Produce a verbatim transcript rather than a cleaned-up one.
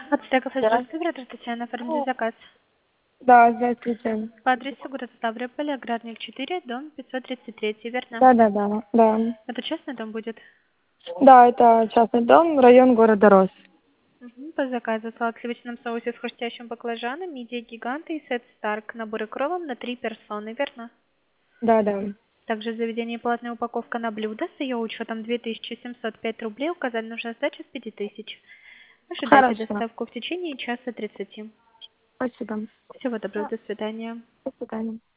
Ацтеков, Да. здравствуйте, Вера Татьяна, оформили заказ. Да, здравствуйте. По адресу город Ставрополь, Аграрник четыре, дом пятьсот тридцать три, верно? Да, да, да, да. Это частный дом будет? Да, это частный дом, район города Рос. Угу. По заказу салат в сливочном соусе с хрустящим баклажаном, мидия гиганты и сет Старк, наборы кровом на три персоны, верно? Да, да. Также в заведении платная упаковка на блюдо с ее учетом две тысячи семьсот пять рублей, указать нужно сдача с пяти тысяч. Ожидайте Хорошо. доставку в течение часа тридцати. Спасибо. Всего доброго, до свидания. До свидания.